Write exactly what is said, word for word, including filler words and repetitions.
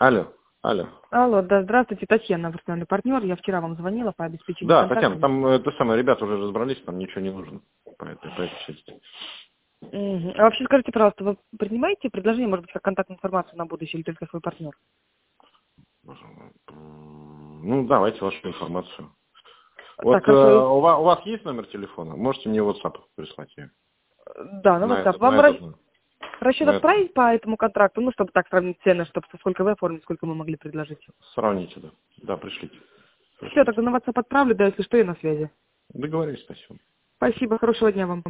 Алло, алло. Алло, да, здравствуйте, Татьяна, постоянный партнер. Я вчера вам звонила по обеспечению Да, контакта. Татьяна, там это самое, ребята уже разобрались, там ничего не нужно по этой, по этой части. Мгм. А вообще скажите, пожалуйста, вы принимаете предложение, может быть, как контактную информацию на будущее или только свой партнер? Ну, давайте вашу информацию. Вот Так, э, хорошо. у, вас, у вас есть номер телефона? Можете мне в WhatsApp прислать ее? Да, на На WhatsApp. этот, на Вам расч- этот, номер. расчет на этот. отправить по этому контракту, ну, чтобы так сравнить цены, чтобы сколько вы оформили, сколько мы могли предложить. Сравните, да. Да, пришлите. Все, пришлите. тогда на WhatsApp отправлю, да, если что, я на связи. Договорились, спасибо. Спасибо, хорошего дня вам.